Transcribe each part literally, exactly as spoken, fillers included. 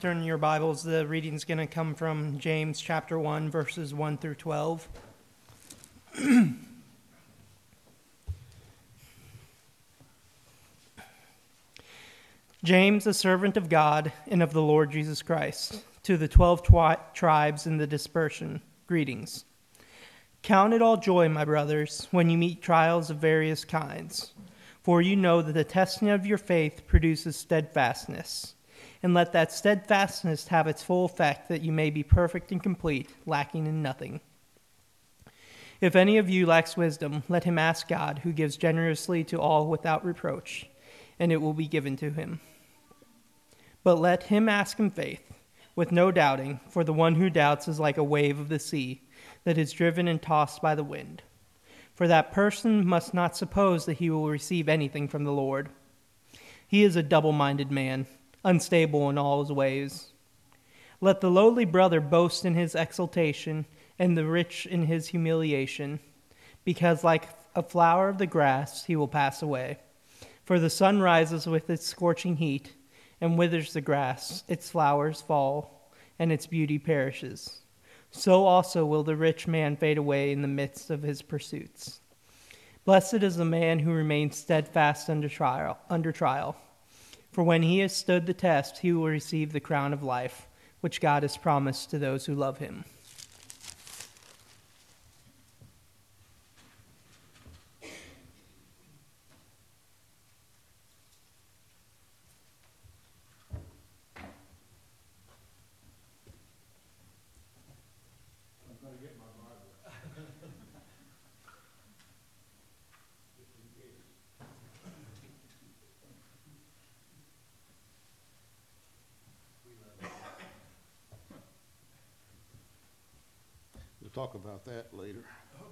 Turn your Bibles. The reading's going to come from James chapter one, verses one through twelve. James, a servant of God and of the Lord Jesus Christ, to the twelve twi- tribes in the dispersion, greetings. Count it all joy, my brothers, when you meet trials of various kinds, for you know that the testing of your faith produces steadfastness. And let that steadfastness have its full effect, that you may be perfect and complete, lacking in nothing. If any of you lacks wisdom, let him ask God, who gives generously to all without reproach, and it will be given to him. But let him ask in faith, with no doubting, for the one who doubts is like a wave of the sea, that is driven and tossed by the wind. For that person must not suppose that he will receive anything from the Lord. He is a double-minded man, unstable in all his ways. Let the lowly brother boast in his exaltation, and the rich in his humiliation, because like a flower of the grass he will pass away. For the sun rises with its scorching heat, and withers the grass, its flowers fall, and its beauty perishes. So also will the rich man fade away in the midst of his pursuits. Blessed is the man who remains steadfast under trial, under trial. For when he has stood the test, he will receive the crown of life, which God has promised to those who love him. We'll talk about that later.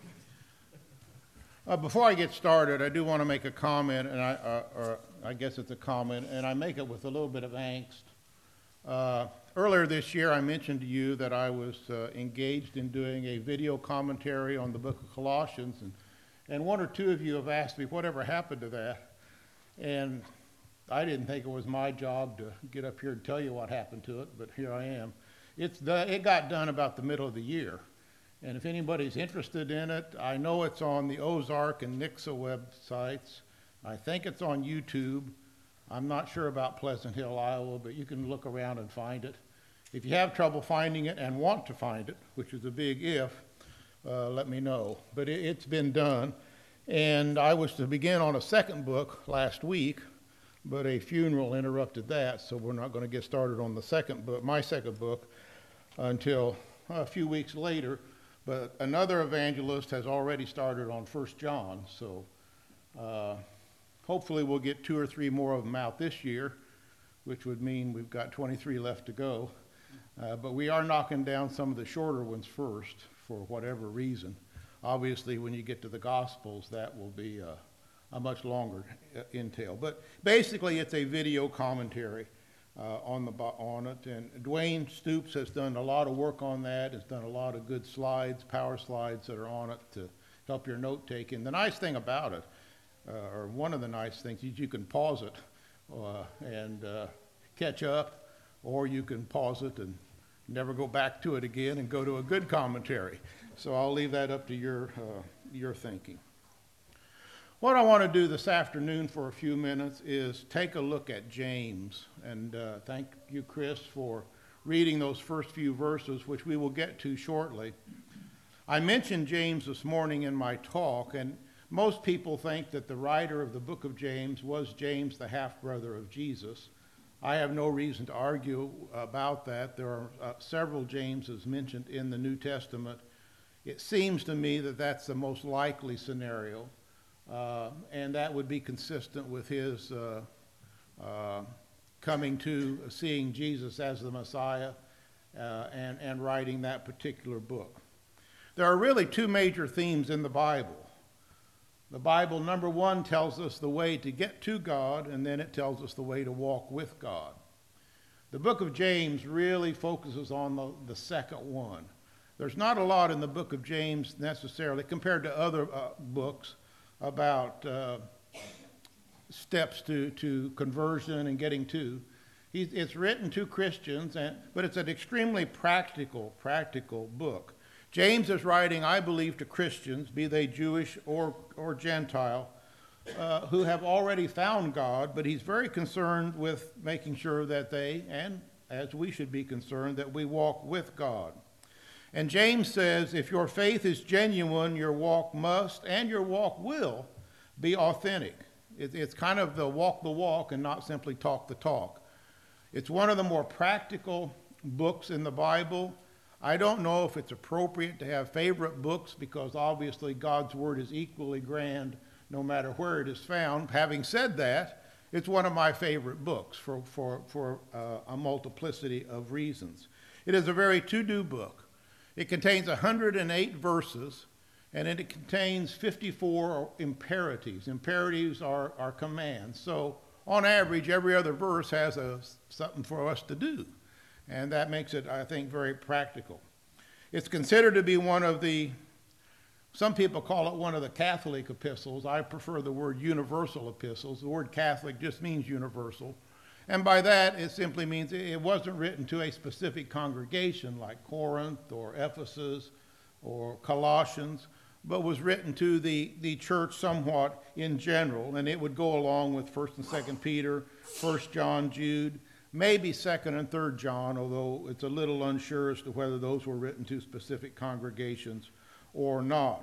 Uh, before I get started, I do want to make a comment, and I, uh, or I guess it's a comment, and I make it with a little bit of angst. Uh, earlier this year, I mentioned to you that I was uh, engaged in doing a video commentary on the book of Colossians, and, and one or two of you have asked me whatever happened to that, and I didn't think it was my job to get up here and tell you what happened to it, but here I am. It's done, it got done about the middle of the year. And if anybody's interested in it, I know it's on the Ozark and Nixa websites. I think it's on YouTube. I'm not sure about Pleasant Hill, Iowa, but you can look around and find it. If you have trouble finding it and want to find it, which is a big if, uh, let me know. But it, it's been done. And I was to begin on a second book last week, but a funeral interrupted that, so we're not going to get started on the second book, my second book, until a few weeks later. But another evangelist has already started on First John, so uh, hopefully we'll get two or three more of them out this year, which would mean we've got twenty-three left to go. Uh, but we are knocking down some of the shorter ones first, for whatever reason. Obviously, when you get to the Gospels, that will be a, a much longer uh, entail. But basically, it's a video commentary Uh, on the on it, and Dwayne Stoops has done a lot of work on that. Has done a lot of good slides, power slides that are on it to help your note taking. The nice thing about it, uh, or one of the nice things, is you can pause it uh, and uh, catch up, or you can pause it and never go back to it again and go to a good commentary. So I'll leave that up to your uh, your thinking. What I want to do this afternoon for a few minutes is take a look at James. And uh, thank you, Chris, for reading those first few verses, which we will get to shortly. I mentioned James this morning in my talk, and most people think that the writer of the book of James was James, the half-brother of Jesus. I have no reason to argue about that. There are uh, several Jameses mentioned in the New Testament. It seems to me that that's the most likely scenario. Uh, and that would be consistent with his uh, uh, coming to seeing Jesus as the Messiah uh, and, and writing that particular book. There are really two major themes in the Bible. The Bible, number one, tells us the way to get to God, and then it tells us the way to walk with God. The book of James really focuses on the, the second one. There's not a lot in the book of James necessarily, compared to other uh, books, about uh, steps to, to conversion and getting to. He's, it's written to Christians, and, but it's an extremely practical, practical book. James is writing, I believe, to Christians, be they Jewish or, or Gentile, uh, who have already found God, but he's very concerned with making sure that they, and as we should be concerned, that we walk with God. And James says, if your faith is genuine, your walk must and your walk will be authentic. It, it's kind of the walk the walk and not simply talk the talk. It's one of the more practical books in the Bible. I don't know if it's appropriate to have favorite books because obviously God's word is equally grand no matter where it is found. Having said that, it's one of my favorite books for, for, for uh, a multiplicity of reasons. It is a very to-do book. It contains one hundred eight verses, and it contains fifty-four imperatives. Imperatives are, are commands. So on average, every other verse has a, something for us to do. And that makes it, I think, very practical. It's considered to be one of the, some people call it one of the Catholic epistles. I prefer the word universal epistles. The word Catholic just means universal. And by that, it simply means it wasn't written to a specific congregation like Corinth or Ephesus or Colossians, but was written to the, the church somewhat in general. And it would go along with First and Second Peter, First John, Jude, maybe Second and Third John, although it's a little unsure as to whether those were written to specific congregations or not.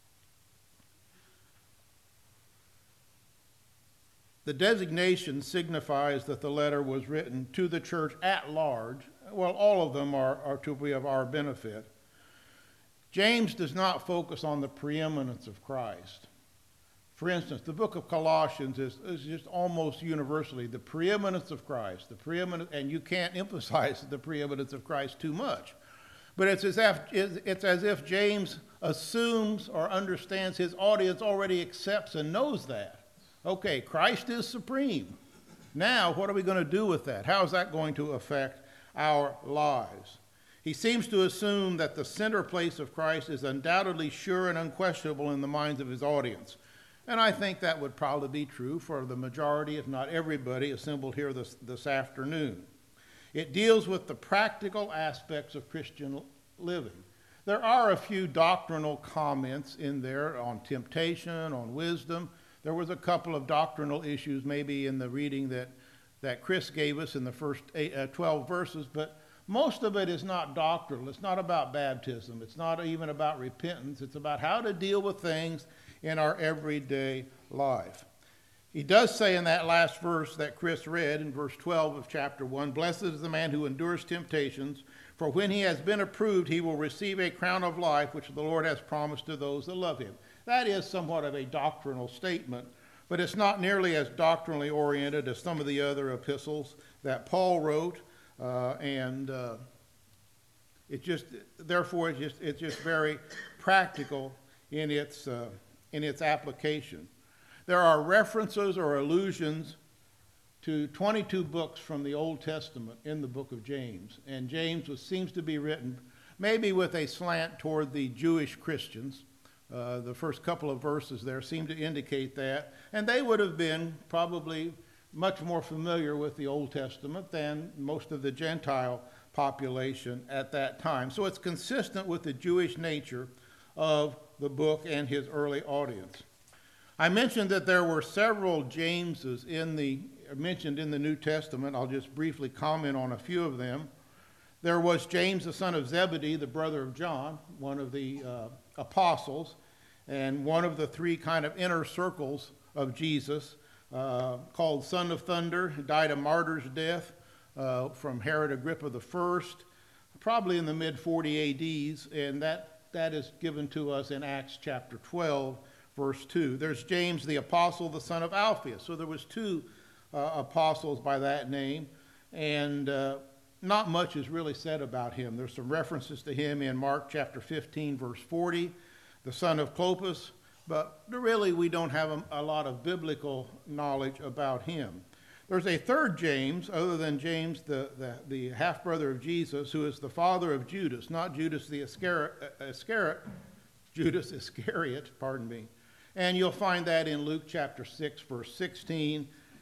The designation signifies that the letter was written to the church at large. Well, all of them are, are to be of our benefit. James does not focus on the preeminence of Christ. For instance, the book of Colossians is, is just almost universally the preeminence of Christ, the preeminence, and you can't emphasize the preeminence of Christ too much. But it's as if, it's as if James assumes or understands his audience already accepts and knows that. Okay, Christ is supreme. Now, what are we going to do with that? How is that going to affect our lives? He seems to assume that the center place of Christ is undoubtedly sure and unquestionable in the minds of his audience. And I think that would probably be true for the majority, if not everybody, assembled here this, this afternoon. It deals with the practical aspects of Christian living. There are a few doctrinal comments in there on temptation, on wisdom. There was a couple of doctrinal issues maybe in the reading that, that Chris gave us in the first eight, uh, twelve verses, but most of it is not doctrinal. It's not about baptism. It's not even about repentance. It's about how to deal with things in our everyday life. He does say in that last verse that Chris read in verse twelve of chapter one, "Blessed is the man who endures temptations, for when he has been approved, he will receive a crown of life, which the Lord has promised to those that love him." That is somewhat of a doctrinal statement, but it's not nearly as doctrinally oriented as some of the other epistles that Paul wrote, uh, and uh, it just, therefore, it's just, it's just very practical in its, uh, in its application. There are references or allusions to twenty-two books from the Old Testament in the book of James, and James was, seems to be written maybe with a slant toward the Jewish Christians. Uh, the first couple of verses there seem to indicate that, and they would have been probably much more familiar with the Old Testament than most of the Gentile population at that time. So it's consistent with the Jewish nature of the book and his early audience. I mentioned that there were several Jameses in the, mentioned in the New Testament. I'll just briefly comment on a few of them. There was James, the son of Zebedee, the brother of John, one of the uh, apostles, and one of the three kind of inner circles of Jesus, uh, called Son of Thunder, died a martyr's death uh, from Herod Agrippa the First, probably in the mid forty A Ds, and that, that is given to us in Acts chapter twelve, verse two. There's James the apostle, the son of Alphaeus. So there was two uh, apostles by that name, and uh, not much is really said about him. There's some references to him in Mark chapter fifteen, verse forty, the son of Clopas, but really we don't have a, a lot of biblical knowledge about him. There's a third James, other than James, the, the, the half-brother of Jesus, who is the father of Judas, not Judas the Iscariot, Iscariot, Judas Iscariot, pardon me. And you'll find that in Luke chapter six, verse sixteen,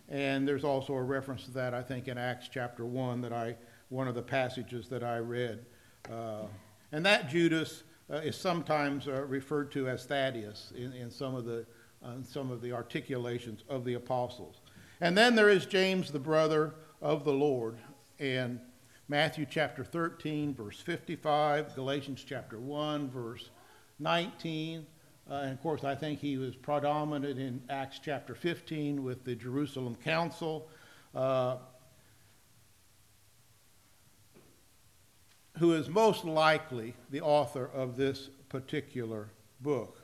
And there's also a reference to that, I think, in Acts chapter one, that I, one of the passages that I read. Uh, and that Judas uh, is sometimes uh, referred to as Thaddeus in, in some of the uh, some of the articulations of the apostles. And then there is James, the brother of the Lord, and Matthew chapter thirteen, verse fifty-five, Galatians chapter one, verse nineteen. Uh, and of course, I think he was predominant in Acts chapter fifteen with the Jerusalem Council, uh, who is most likely the author of this particular book.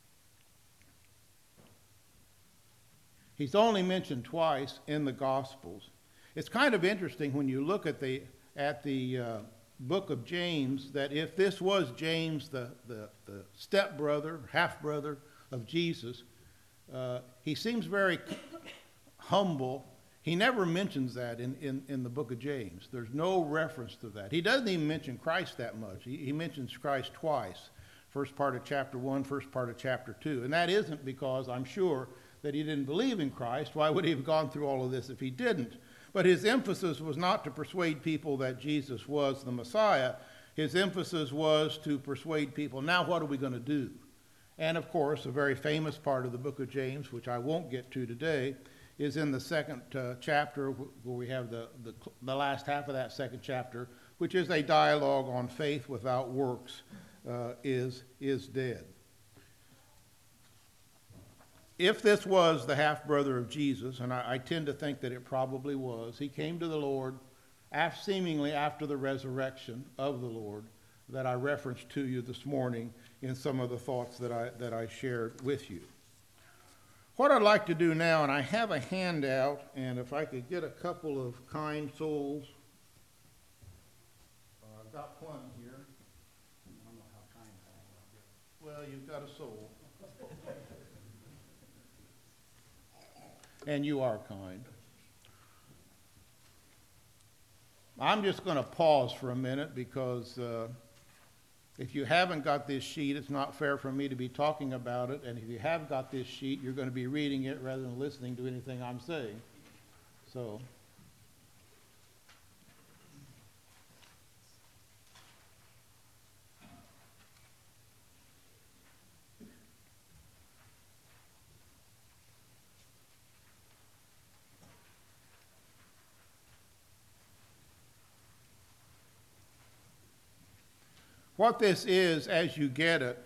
He's only mentioned twice in the Gospels. It's kind of interesting when you look at the at the uh, book of James, that if this was James, the, the, the stepbrother, half-brother of Jesus, uh, he seems very humble. He never mentions that in, in, in the book of James. There's no reference to that. He doesn't even mention Christ that much. He, he mentions Christ twice, first part of chapter one, first part of chapter two. And that isn't because, I'm sure, that he didn't believe in Christ. Why would he have gone through all of this if he didn't? But his emphasis was not to persuade people that Jesus was the Messiah. His emphasis was to persuade people, now what are we going to do? And of course, a very famous part of the book of James, which I won't get to today, is in the second uh, chapter, where we have the, the, the last half of that second chapter, which is a dialogue on faith without works uh, is, is dead. If this was the half-brother of Jesus, and I, I tend to think that it probably was, he came to the Lord after, seemingly after the resurrection of the Lord that I referenced to you this morning in some of the thoughts that I, that I shared with you. What I'd like to do now, and I have a handout, and if I could get a couple of kind souls. Uh, I've got plenty here. I don't know how kind I am. Well, you've got a soul. And you are kind. I'm just going to pause for a minute because uh, if you haven't got this sheet, it's not fair for me to be talking about it. And if you have got this sheet, you're going to be reading it rather than listening to anything I'm saying. So. What this is, as you get it,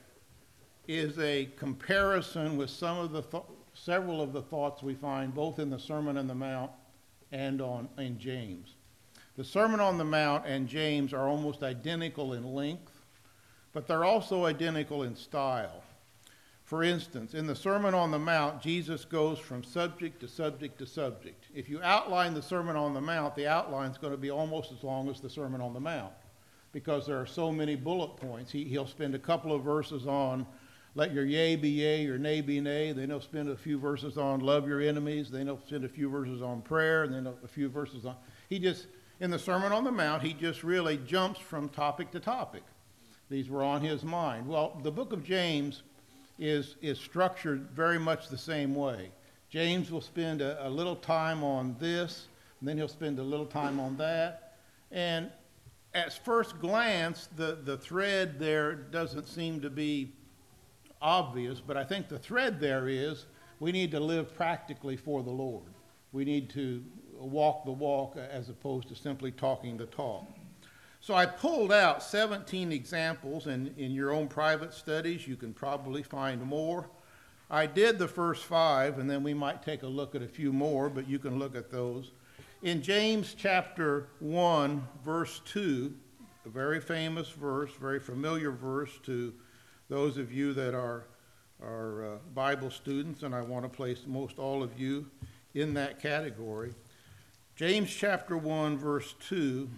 is a comparison with some of the th- several of the thoughts we find both in the Sermon on the Mount and on in James. The Sermon on the Mount and James are almost identical in length, but they're also identical in style. For instance, in the Sermon on the Mount, Jesus goes from subject to subject to subject. If you outline the Sermon on the Mount, the outline is going to be almost as long as the Sermon on the Mount, because there are so many bullet points. He, he'll spend a couple of verses on let your yea be yea, your nay be nay. Then he'll spend a few verses on love your enemies. Then he'll spend a few verses on prayer, and then a few verses on... He just, in the Sermon on the Mount, he just really jumps from topic to topic. These were on his mind. Well, the book of James is, is structured very much the same way. James will spend a, a little time on this, and then he'll spend a little time on that. And at first glance, the, the thread there doesn't seem to be obvious, but I think the thread there is we need to live practically for the Lord. We need to walk the walk as opposed to simply talking the talk. So I pulled out seventeen examples, and in your own private studies you can probably find more. I did the first five, and then we might take a look at a few more, but you can look at those. In James chapter one, verse two, a very famous verse, very familiar verse to those of you that are, are uh, Bible students, and I want to place most all of you in that category. James chapter one, verse two.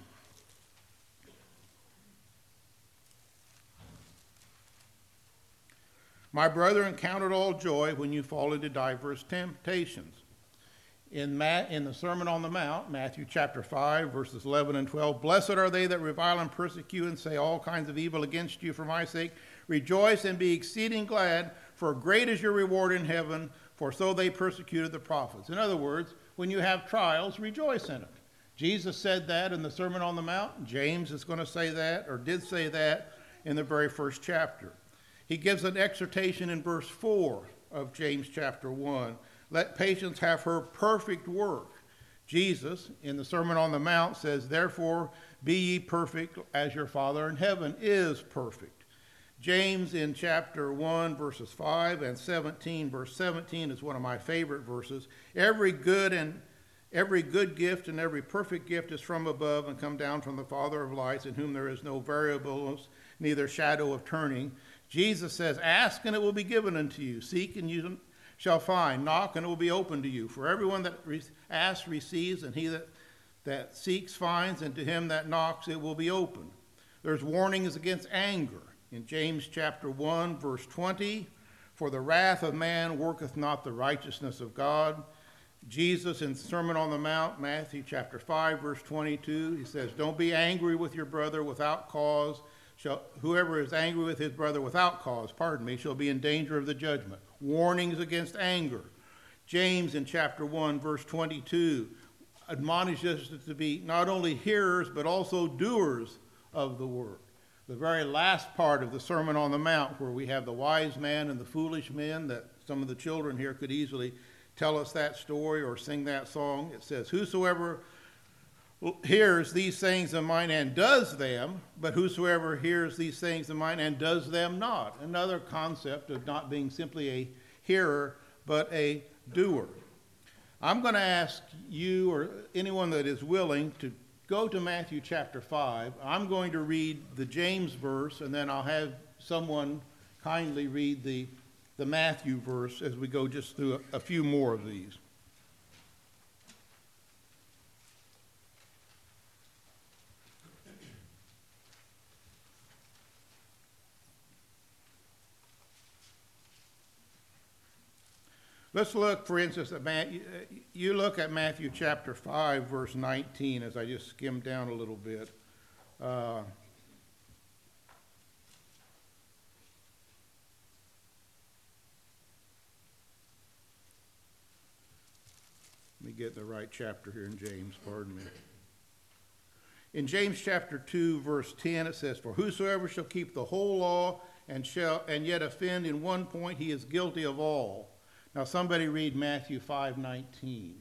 My brethren, count it all joy when you fall into diverse temptations. In, Ma- in the Sermon on the Mount, Matthew chapter five, verses eleven and twelve, blessed are they that revile and persecute and say all kinds of evil against you for my sake. Rejoice and be exceeding glad, for great is your reward in heaven, for so they persecuted the prophets. In other words, when you have trials, rejoice in it. Jesus said that in the Sermon on the Mount. James is going to say that, or did say that, in the very first chapter. He gives an exhortation in verse four of James chapter one. Let patience have her perfect work. Jesus, in the Sermon on the Mount, says, therefore, be ye perfect as your Father in heaven is perfect. James in chapter one, verses five and seventeen, verse seventeen is one of my favorite verses. Every good and every good gift and every perfect gift is from above and come down from the Father of lights, in whom there is no variableness, neither shadow of turning. Jesus says, ask and it will be given unto you. Seek and you shall find. Knock and it will be opened to you. For everyone that re- asks receives, and he that, that seeks finds, and to him that knocks it will be opened. There's warnings against anger. In James chapter one, verse twenty, for the wrath of man worketh not the righteousness of God. Jesus in the Sermon on the Mount, Matthew chapter five, verse twenty-two, he says, don't be angry with your brother without cause. Shall, whoever is angry with his brother without cause, pardon me, shall be in danger of the judgment. Warnings against anger. James in chapter one, verse twenty-two, admonishes us to be not only hearers, but also doers of the word. The very last part of the Sermon on the Mount, where we have the wise man and the foolish men, that some of the children here could easily tell us that story or sing that song. It says, whosoever hears these things of mine and does them, but whosoever hears these things of mine and does them not. Another concept of not being simply a hearer, but a doer. I'm going to ask you or anyone that is willing to go to Matthew chapter five. I'm going to read the James verse, and then I'll have someone kindly read the, the Matthew verse as we go just through a, a few more of these. Let's look, for instance, at Matthew, you look at Matthew chapter five, verse nineteen, as I just skimmed down a little bit. Uh, let me get the right chapter here in James, pardon me. In James chapter two, verse ten, it says, for whosoever shall keep the whole law and shall and yet offend in one point, he is guilty of all. Now somebody read Matthew five nineteen.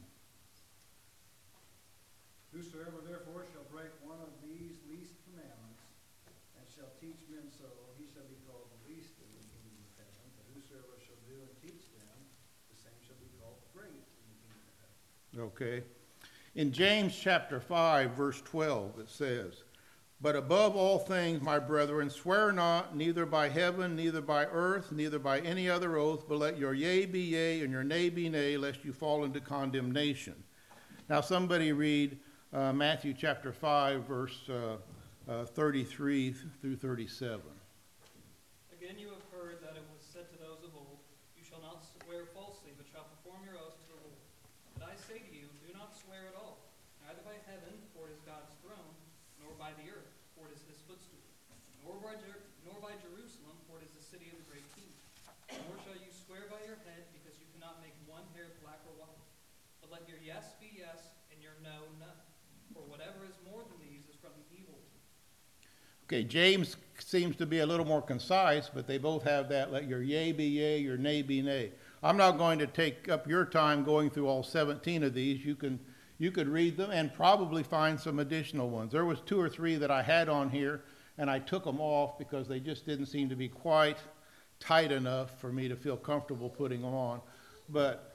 Whosoever therefore shall break one of these least commandments, and shall teach men so, he shall be called the least in the kingdom of heaven. But whosoever shall do and teach them, the same shall be called great in the kingdom of heaven. Okay. In James chapter five, verse twelve, it says, but above all things, my brethren, swear not, neither by heaven, neither by earth, neither by any other oath, but let your yea be yea, and your nay be nay, lest you fall into condemnation. Now somebody read uh, Matthew chapter five, verse uh, uh, thirty-three through thirty-seven. Again you have heard that it was said to those of old, you shall not swear falsely, but shall perform your oaths to the Lord. But I say to you, do not swear at all, neither by heaven, for it is God's throne, nor by the earth, for it is his footstool, nor by, Jer- nor by Jerusalem, for it is the city of the great king. Nor shall you swear by your head, because you cannot make one hair black or white. But let your yes be yes, and your no, no. For whatever is more than these is from the evil one. Okay, James seems to be a little more concise, but they both have that, let your yea be yea, your nay be nay. I'm not going to take up your time going through all seventeen of these. You can You could read them and probably find some additional ones. There was two or three that I had on here, and I took them off because they just didn't seem to be quite tight enough for me to feel comfortable putting them on. But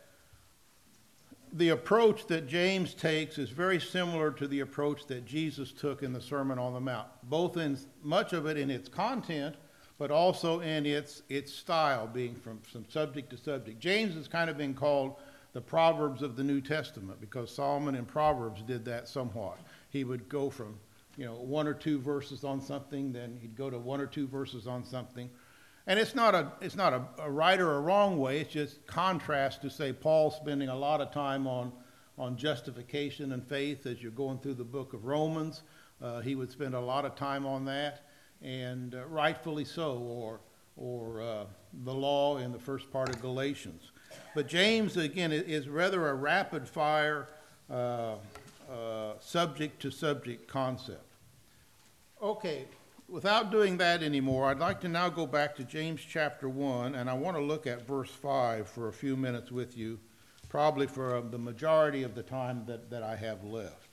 the approach that James takes is very similar to the approach that Jesus took in the Sermon on the Mount, both in much of it in its content, but also in its, its style, being from, from subject to subject. James has kind of been called the Proverbs of the New Testament, because Solomon in Proverbs did that somewhat. He would go from, you know, one or two verses on something, then he'd go to one or two verses on something. And it's not a it's not a, a right or a wrong way, it's just contrast to, say, Paul spending a lot of time on, on justification and faith as you're going through the book of Romans. Uh, he would spend a lot of time on that, and uh, rightfully so, or, or uh, the law in the first part of Galatians. But James, again, i- is rather a rapid-fire, uh, uh, subject-to-subject concept. Okay, without doing that anymore, I'd like to now go back to James chapter one, and I want to look at verse five for a few minutes with you, probably for uh, the majority of the time that, that I have left.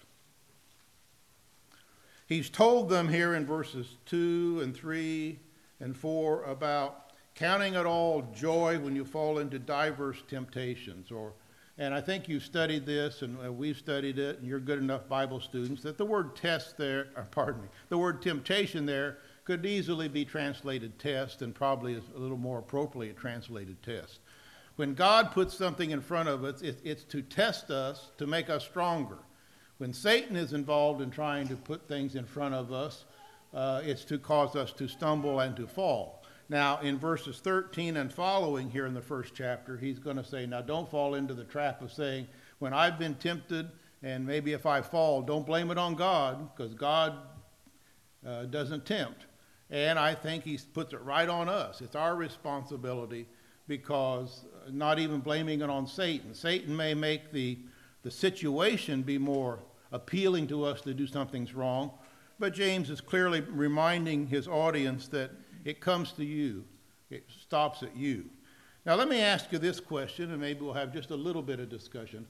He's told them here in verses two and three and four about counting it all joy when you fall into diverse temptations. Or, and I think you've studied this, and uh, we've studied it, and you're good enough Bible students, that the word test there, or pardon me, the word temptation there could easily be translated test, and probably is a little more appropriately translated test. When God puts something in front of us, it, it's to test us, to make us stronger. When Satan is involved in trying to put things in front of us, uh, it's to cause us to stumble and to fall. Now, in verses thirteen and following here in the first chapter, he's going to say, now don't fall into the trap of saying, when I've been tempted, and maybe if I fall, don't blame it on God, because God uh, doesn't tempt. And I think he puts it right on us. It's our responsibility, because not even blaming it on Satan. Satan may make the, the situation be more appealing to us to do something's wrong, but James is clearly reminding his audience that it comes to you. It stops at you. Now, let me ask you this question, and maybe we'll have just a little bit of discussion.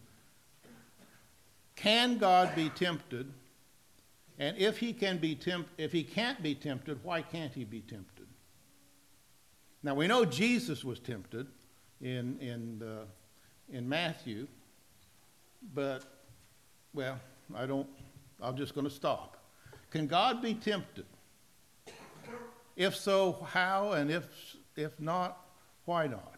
Can God be tempted? And if he can be tempt, if he can't be tempted, why can't he be tempted? Now, we know Jesus was tempted in in uh, in Matthew, but well, I don't. I'm just going to stop. Can God be tempted? If so, how? And if if not, why not?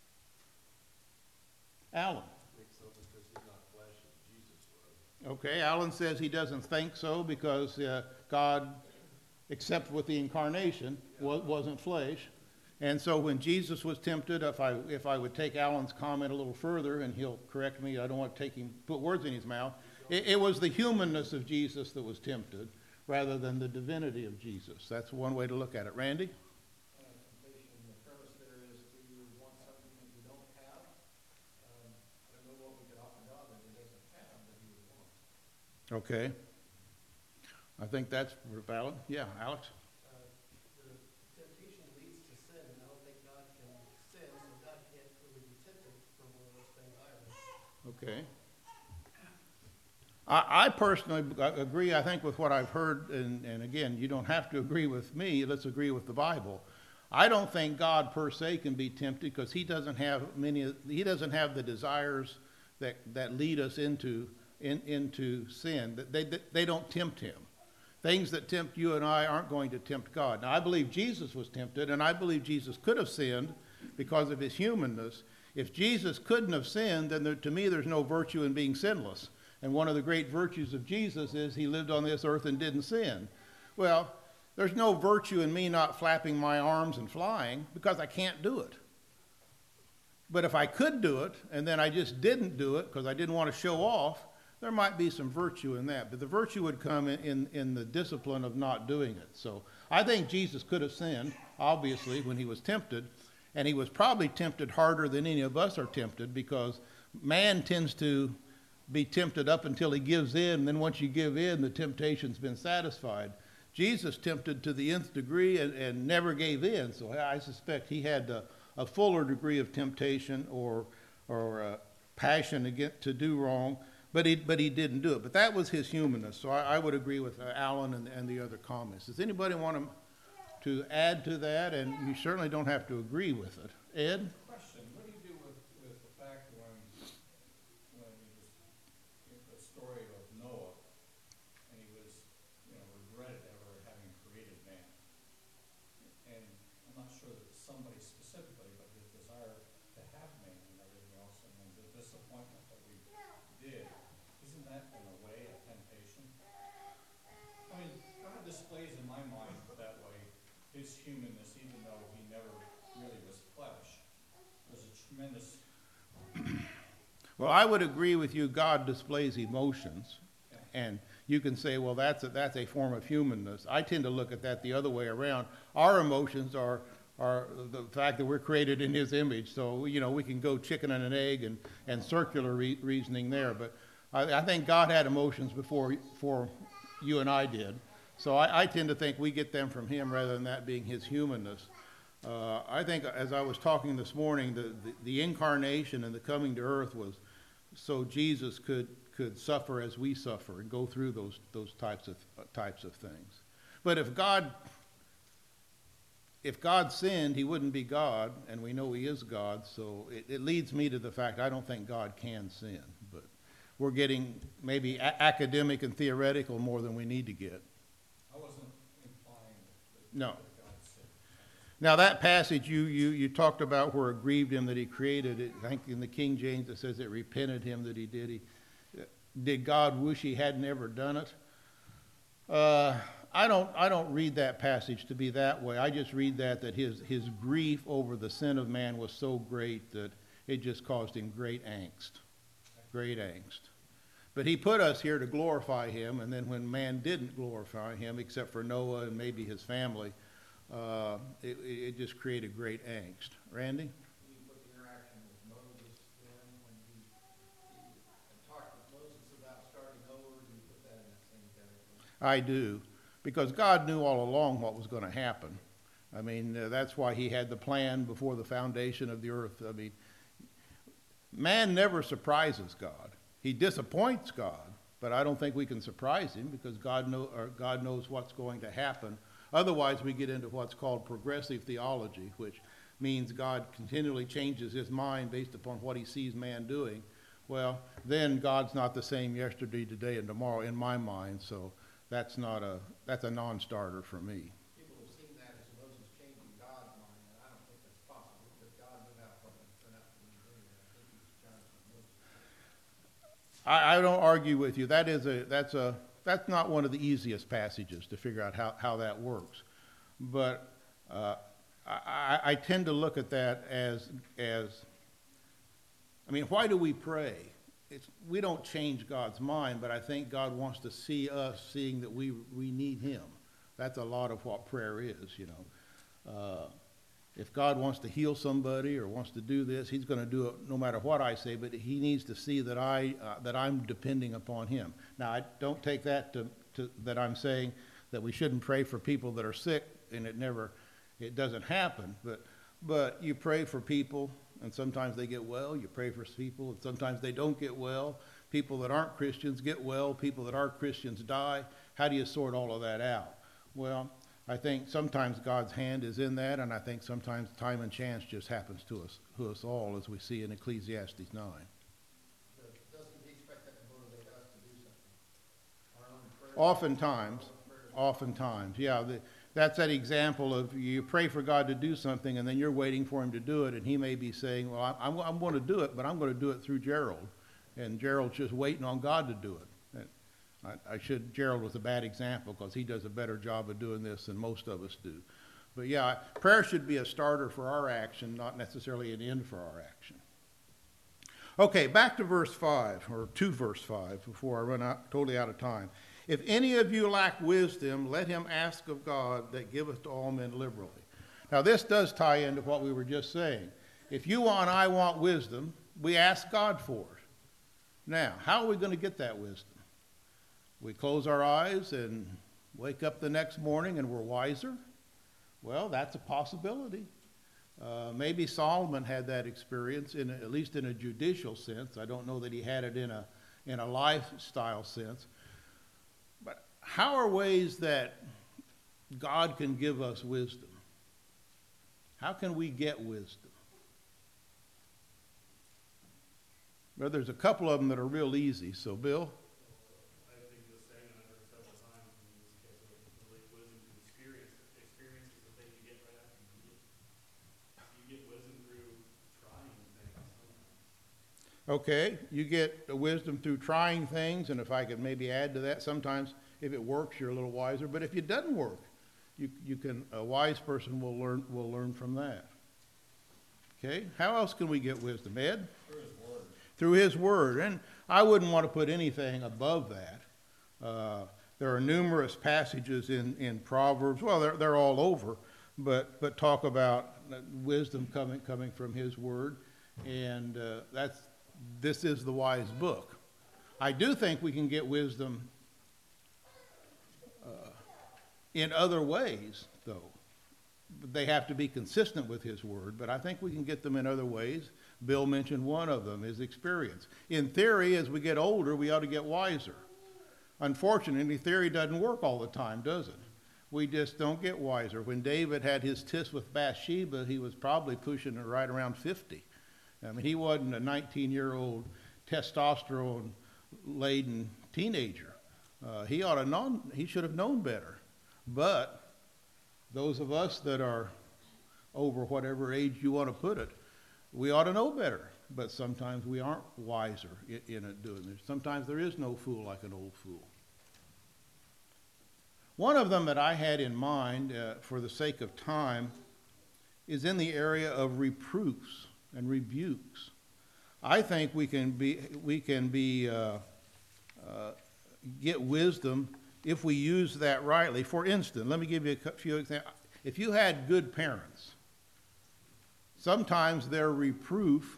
Alan. I think so because he's not flesh as Jesus was. Okay, Alan says he doesn't think so because uh, God, except with the incarnation, wa- wasn't flesh. And so when Jesus was tempted, if I if I would take Alan's comment a little further, and he'll correct me, I don't want to take him put words in his mouth. It, it was the humanness of Jesus that was tempted, rather than the divinity of Jesus. That's one way to look at it. Randy? Uh, temptation, the premise there is to want something that you don't have. Um, I don't know what we could offer God that he doesn't have that he would want. Okay. I think that's valid. Yeah, Alex? Uh, the temptation leads to sin, and I don't think God can sin, so God can't really be tempted from one of those things either. Okay. I, I personally agree, I think, with what I've heard, and, and again, you don't have to agree with me, let's agree with the Bible. I don't think God per se can be tempted because he doesn't have many, he doesn't have the desires that, that lead us into, in, into sin. They, they, they don't tempt him. Things that tempt you and I aren't going to tempt God. Now, I believe Jesus was tempted, and I believe Jesus could have sinned because of his humanness. If Jesus couldn't have sinned, then there, to me there's no virtue in being sinless. And one of the great virtues of Jesus is he lived on this earth and didn't sin. Well, there's no virtue in me not flapping my arms and flying because I can't do it. But if I could do it, and then I just didn't do it because I didn't want to show off, there might be some virtue in that. But the virtue would come in, in, in the discipline of not doing it. So I think Jesus could have sinned, obviously, when he was tempted. And he was probably tempted harder than any of us are tempted because man tends to be tempted up until he gives in, and then once you give in, the temptation's been satisfied. Jesus tempted to the nth degree and, and never gave in, so I suspect he had a, a fuller degree of temptation or or uh, passion to get to do wrong, but he but he didn't do it. But that was his humanness, so I, I would agree with uh, Alan and, and the other comments. Does anybody want to, to add to that? And you certainly don't have to agree with it. Ed? Question, what do you do with, with the fact when, when he was, the story of Noah, and he was, you know, regretted ever having created man? And I'm not sure that somebody specifically, but his desire to have man and everything else, and then the disappointment that we did, isn't that in a way a temptation? I mean, God displays in my mind that way his humanness, even though he never really was flesh. There's a tremendous. Well, I would agree with you. God displays emotions, and you can say, well, that's a, that's a form of humanness. I tend to look at that the other way around. Our emotions are our, the fact that we're created in his image. So, you know, we can go chicken and an egg and, and circular re- reasoning there. But I, I think God had emotions before, before you and I did. So I, I tend to think we get them from him rather than that being his humanness. Uh, I think, as I was talking this morning, the, the, the incarnation and the coming to earth was so Jesus could, could suffer as we suffer and go through those, those types of, uh, types of things. But if God, if God sinned, he wouldn't be God, and we know he is God, so it, it leads me to the fact I don't think God can sin. But we're getting maybe a- academic and theoretical more than we need to get. I wasn't implying that. No. that God said. Now that passage you, you, you talked about where it grieved him that he created it, I think in the King James it says it repented him that he did. He, did God wish he hadn't ever done it? Uh, I don't, I don't read that passage to be that way. I just read that, that his, his grief over the sin of man was so great that it just caused him great angst, great angst. But he put us here to glorify him, and then when man didn't glorify him, except for Noah and maybe his family, uh, it, it just created great angst. Randy? You put the interaction with Moses then, when he, he talked with Moses about starting over, do you put that in that same category? I do, because God knew all along what was going to happen. I mean, uh, that's why he had the plan before the foundation of the earth. I mean, man never surprises God. He disappoints God, but I don't think we can surprise him because God, know, or God knows what's going to happen. Otherwise, we get into what's called progressive theology, which means God continually changes his mind based upon what he sees man doing. Well, then God's not the same yesterday, today, and tomorrow in my mind, so that's not a, that's a non-starter for me. People have seen that as Moses changing God's mind, and I don't think that's possible, because God knew how it was going to turn out to be anyway. I think he was challenging Moses. I, I don't argue with you. That is a, that's a, that's not one of the easiest passages to figure out how, how that works. But uh, I, I tend to look at that as, as, I mean, why do we pray? It's, we don't change God's mind, but I think God wants to see us seeing that we, we need him. That's a lot of what prayer is, you know. Uh, if God wants to heal somebody or wants to do this, he's going to do it no matter what I say, but he needs to see that, I, uh, that I'm depending upon him. Now, I don't take that to, to that I'm saying that we shouldn't pray for people that are sick, and it never, it doesn't happen, but, but you pray for people, and sometimes they get well. You pray for people, and sometimes they don't get well. People that aren't Christians get well. People that are Christians die. How do you sort all of that out? Well, I think sometimes God's hand is in that, and I think sometimes time and chance just happens to us, to us all, as we see in Ecclesiastes nine. But doesn't he expect that to motivate us to do something? Our own prayers? Oftentimes, Our own prayers. oftentimes, yeah. The, that's that example of you pray for God to do something, and then you're waiting for him to do it, and he may be saying, well, I, I'm, I'm going to do it, but I'm going to do it through Gerald. And Gerald's just waiting on God to do it. And I, I should, Gerald was a bad example because he does a better job of doing this than most of us do. But yeah, prayer should be a starter for our action, not necessarily an end for our action. Okay, back to verse five, or to verse five, before I run out, totally out of time. If any of you lack wisdom, let him ask of God that giveth to all men liberally. Now this does tie into what we were just saying. If you and I want wisdom, we ask God for it. Now, how are we going to get that wisdom? We close our eyes and wake up the next morning and we're wiser? Well, that's a possibility. Uh, maybe Solomon had that experience, in a, at least in a judicial sense. I don't know that he had it in a, in a lifestyle sense. But how are ways that God can give us wisdom? How can we get wisdom? Well, there's a couple of them that are real easy. So, Bill? I think the saying I've heard several times in this case of relate wisdom to experience. Experience is the thing you get right after you need it. So you get wisdom through trying things sometimes. Okay, you get wisdom through trying things, and if I could maybe add to that, sometimes if it works, you're a little wiser. But if it doesn't work, you you can a wise person will learn will learn from that. Okay, how else can we get wisdom, Ed? Through his word. Through his word, and I wouldn't want to put anything above that. Uh, there are numerous passages in in Proverbs. Well, they're they're all over. but, but talk about wisdom coming, coming from his word. And uh, that's, this is the wise book. I do think we can get wisdom uh, in other ways, though. They have to be consistent with his word, but I think we can get them in other ways. Bill mentioned one of them, his experience. In theory, as we get older, we ought to get wiser. Unfortunately, theory doesn't work all the time, does it? We just don't get wiser. When David had his tiff with Bathsheba, he was probably pushing it right around fifty. I mean, he wasn't a nineteen-year-old testosterone-laden teenager. Uh, he ought to known, he should have known better. But those of us that are over whatever age you want to put it, we ought to know better. But sometimes we aren't wiser in, in it doing this. Sometimes there is no fool like an old fool. One of them that I had in mind, uh, for the sake of time, is in the area of reproofs and rebukes. I think we can be we can be uh, uh, get wisdom if we use that rightly. For instance, let me give you a few examples. If you had good parents, sometimes their reproof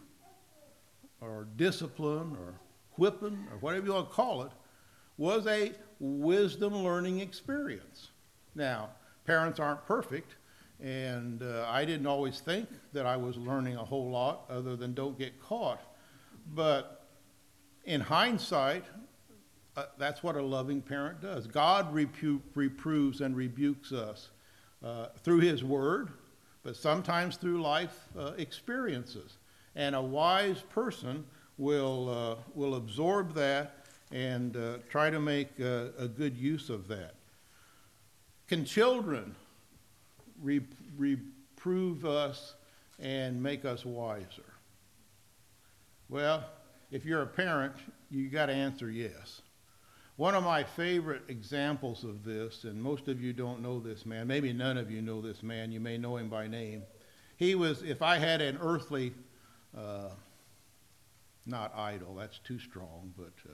or discipline or whipping or whatever you want to call it was a wisdom learning experience. Now, parents aren't perfect, and uh, I didn't always think that I was learning a whole lot other than don't get caught. But in hindsight, uh, that's what a loving parent does. God repu- reproves and rebukes us uh, through his word, but sometimes through life uh, experiences. And a wise person will, uh, will absorb that and uh, try to make uh, a good use of that. Can children re- reprove us and make us wiser? Well, if you're a parent, you got to answer yes. One of my favorite examples of this, and most of you don't know this man, maybe none of you know this man, you may know him by name. He was, if I had an earthly, uh, not idol, that's too strong, but uh,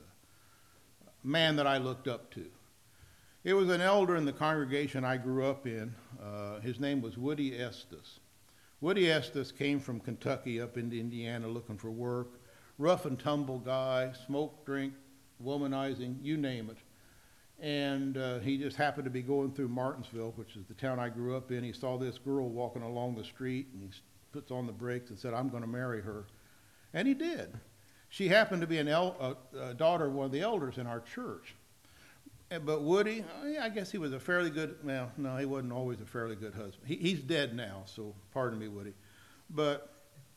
man that I looked up to. It was an elder in the congregation I grew up in. Uh, his name was Woody Estes. Woody Estes came from Kentucky up into Indiana looking for work. Rough and tumble guy, smoke, drink, womanizing, you name it. And uh, he just happened to be going through Martinsville, which is the town I grew up in. He saw this girl walking along the street, and he puts on the brakes and said, "I'm going to marry her." And he did. She happened to be an el- a, a daughter of one of the elders in our church. But Woody, I guess he was a fairly good, well, no, he wasn't always a fairly good husband. He, he's dead now, so pardon me, Woody. But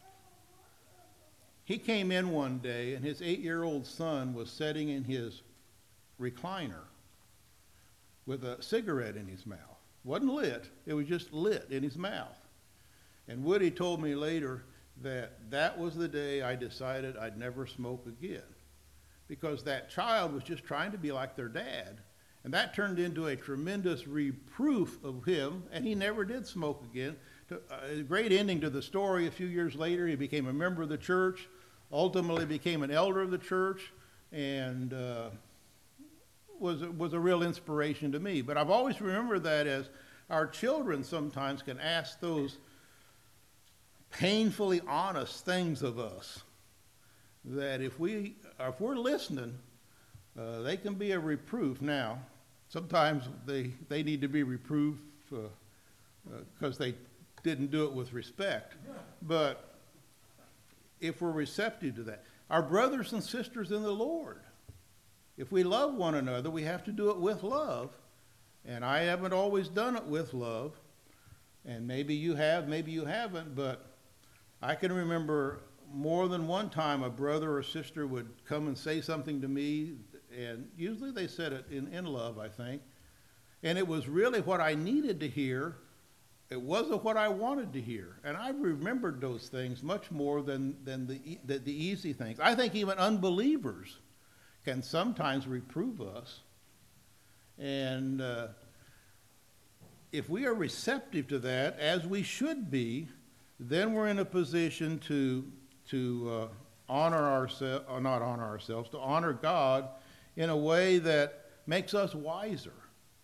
he came in one day, and his eight-year-old son was sitting in his recliner with a cigarette in his mouth. Wasn't lit, it was just lit in his mouth. And Woody told me later that that was the day I decided I'd never smoke again, because that child was just trying to be like their dad, and that turned into a tremendous reproof of him, and he never did smoke again. A great ending to the story. A few years later, he became a member of the church, ultimately became an elder of the church, and uh, was, was a real inspiration to me. But I've always remembered that as our children sometimes can ask those painfully honest things of us, that if, we, if we're listening, uh, they can be a reproof. Now, sometimes they, they need to be reproved because uh, uh, they didn't do it with respect. But if we're receptive to that, our brothers and sisters in the Lord, if we love one another, we have to do it with love. And I haven't always done it with love. And maybe you have, maybe you haven't, but I can remember more than one time a brother or sister would come and say something to me, and usually they said it in, in love, I think. And it was really what I needed to hear. It wasn't what I wanted to hear. And I remembered those things much more than, than the, the, the easy things. I think even unbelievers can sometimes reprove us. And uh, if we are receptive to that, as we should be, then we're in a position to, to uh, honor ourselves, or not honor ourselves, to honor God in a way that makes us wiser.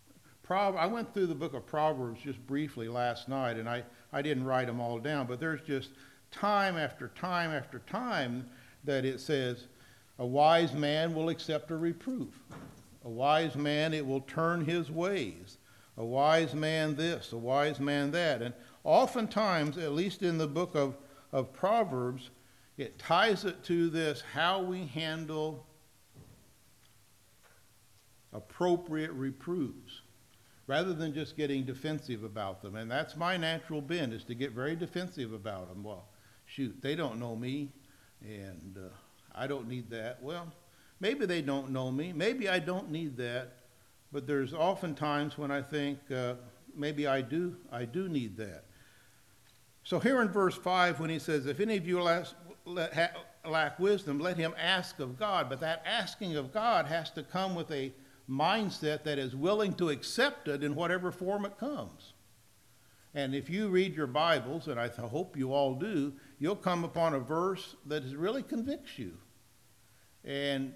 Prob- I went through the book of Proverbs just briefly last night, and I, I didn't write them all down, but there's just time after time after time that it says, a wise man will accept a reproof. A wise man, it will turn his ways. A wise man this, a wise man that. And oftentimes, at least in the book of, of Proverbs, it ties it to this, how we handle appropriate reproofs, rather than just getting defensive about them. And that's my natural bent, is to get very defensive about them. Well, shoot, they don't know me, and uh, I don't need that. Well, maybe they don't know me. Maybe I don't need that. But there's often times when I think uh, maybe I do, I do need that. So here in verse five, when he says, if any of you lack, lack wisdom, let him ask of God. But that asking of God has to come with a mindset that is willing to accept it in whatever form it comes. And if you read your Bibles, and I th- hope you all do, you'll come upon a verse that really convicts you. And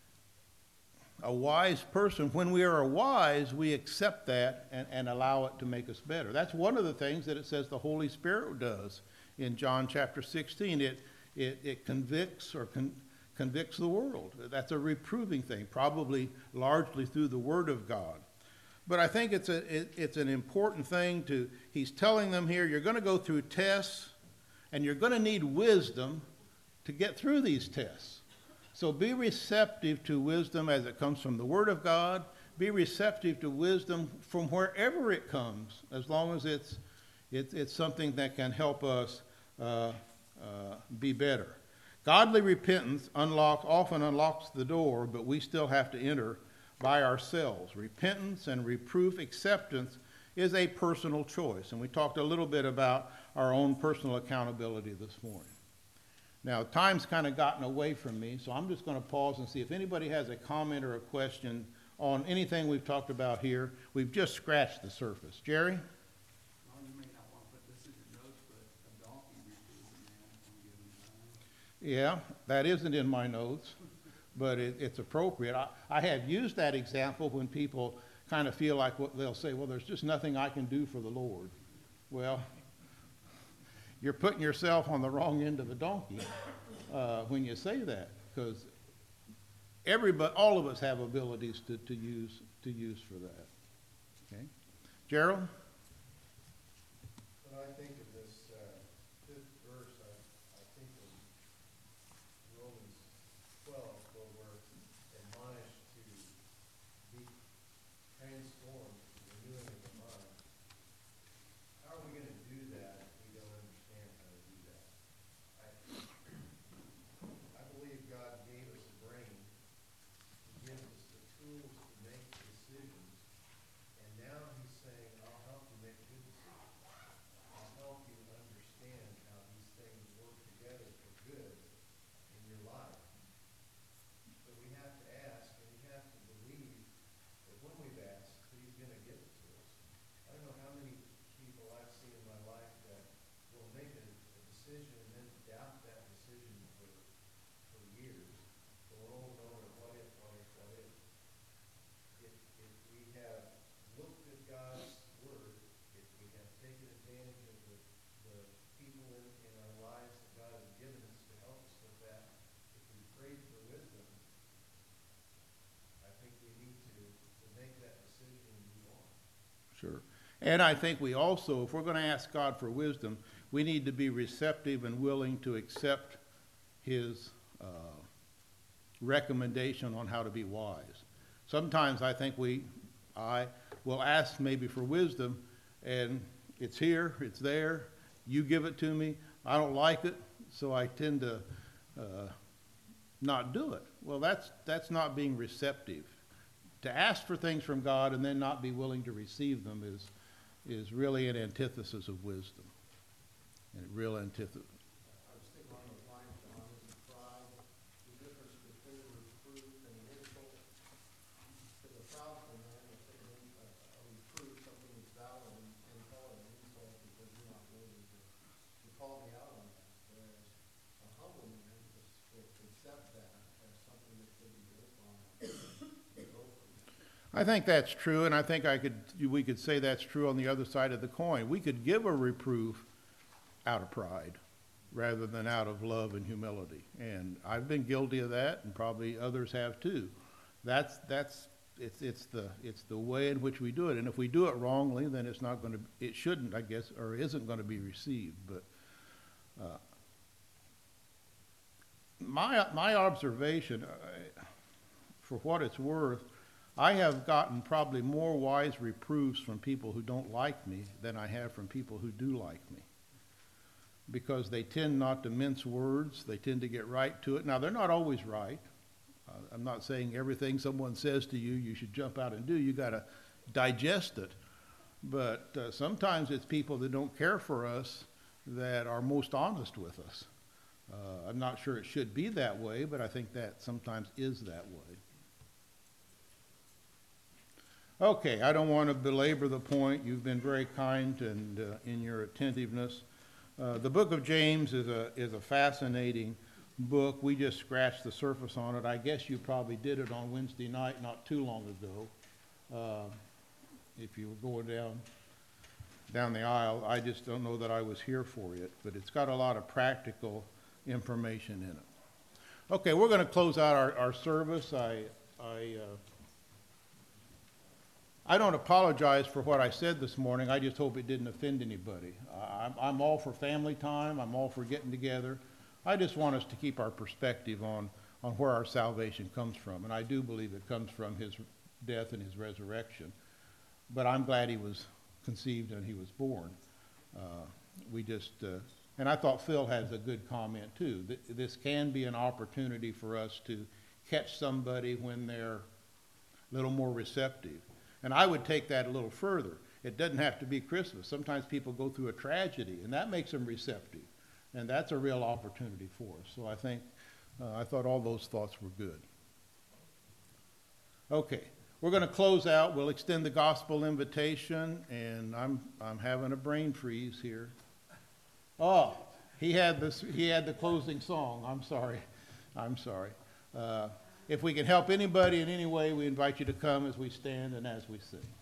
a wise person, when we are wise, we accept that and, and allow it to make us better. That's one of the things that it says the Holy Spirit does in John chapter sixteen. It, it, it convicts or con- convicts the world. That's a reproving thing, probably largely through the Word of God. But I think it's, a, it, it's an important thing to, he's telling them here, you're going to go through tests, and you're going to need wisdom to get through these tests. So be receptive to wisdom as it comes from the Word of God. Be receptive to wisdom from wherever it comes, as long as it's, it's, it's something that can help us uh, uh, be better. Godly repentance unlock, often unlocks the door, but we still have to enter by ourselves. Repentance and reproof acceptance is a personal choice. And we talked a little bit about our own personal accountability this morning. Now, time's kind of gotten away from me, so I'm just going to pause and see if anybody has a comment or a question on anything we've talked about here. We've just scratched the surface. Jerry? Well, you may not want to put this in your notes, but a donkey reproves a man at one given time. Yeah, that isn't in my notes, but it, it's appropriate. I, I have used that example when people kind of feel like what they'll say, well, there's just nothing I can do for the Lord. Well, you're putting yourself on the wrong end of the donkey uh, when you say that, because everybody, all of us have abilities to, to use to use for that. Okay, Gerald? When I think of this uh, fifth verse, I, I think of Romans twelve, where we're admonished to be transformed, renewing of the mind. How are we going to do that if we don't understand how to do that? I, I believe God gave us a brain. He gives us the tools to make decisions. And now he's saying, I'll help you make good decisions. I'll help you understand how these things work together for good in your life. But we have to ask, and we have to believe that when we've asked, that he's going to give it to us. I don't know how many people I've seen in my life that will make a, a decision and then doubt that decision for, for years, going over and over, what if, what if, what if. If, if we have looked at God's word, if we have taken advantage of the, the people in, in our lives that God has given us to help us with that, if we prayed for wisdom, I think we need to, to make that decision and move on. Sure. And I think we also, if we're going to ask God for wisdom, we need to be receptive and willing to accept his uh, recommendation on how to be wise. Sometimes I think we, I will ask maybe for wisdom, and it's here, it's there, you give it to me, I don't like it, so I tend to uh, not do it. Well, that's, that's not being receptive. To ask for things from God and then not be willing to receive them is, is really an antithesis of wisdom. A real antithesis. I was thinking along those lines, John, is the pride, the difference between reproof and an insult. Because a proudful man will take an, a, a reproof, something that's valid, and, and call it an insult because you're not worthy to, to call me out on that. Whereas a humble man will, will accept that as something that should be built on and go from. I think that's true, and I think I could, we could say that's true on the other side of the coin. We could give a reproof out of pride rather than out of love and humility. And I've been guilty of that, and probably others have too. That's, that's, it's, it's the, it's the way in which we do it. And if we do it wrongly, then it's not going to, it shouldn't, I guess, or isn't going to be received. But uh, my, my observation, uh, for what it's worth, I have gotten probably more wise reproofs from people who don't like me than I have from people who do like me. Because they tend not to mince words, they tend to get right to it. Now, they're not always right. Uh, I'm not saying everything someone says to you, you should jump out and do. You got to digest it. But uh, sometimes it's people that don't care for us that are most honest with us. Uh, I'm not sure it should be that way, but I think that sometimes is that way. Okay, I don't want to belabor the point. You've been very kind and uh, in your attentiveness. Uh, the book of James is a, is a fascinating book. We just scratched the surface on it. I guess you probably did it on Wednesday night not too long ago. Uh, if you were going down, down the aisle, I just don't know that I was here for it, but it's got a lot of practical information in it. Okay, we're going to close out our, our service. I, I, uh, I don't apologize for what I said this morning. I just hope it didn't offend anybody. I'm, I'm all for family time. I'm all for getting together. I just want us to keep our perspective on, on where our salvation comes from. And I do believe it comes from his death and his resurrection. But I'm glad he was conceived and he was born. Uh, we just, uh, and I thought Phil has a good comment too. Th- this can be an opportunity for us to catch somebody when they're a little more receptive. And I would take that a little further. It doesn't have to be Christmas. Sometimes people go through a tragedy, and that makes them receptive. And that's a real opportunity for us. So I think, uh, I thought all those thoughts were good. Okay, we're going to close out. We'll extend the gospel invitation, and I'm, I'm having a brain freeze here. Oh, he had this, he had the closing song. I'm sorry. I'm sorry. Uh, If we can help anybody in any way, we invite you to come as we stand and as we sing.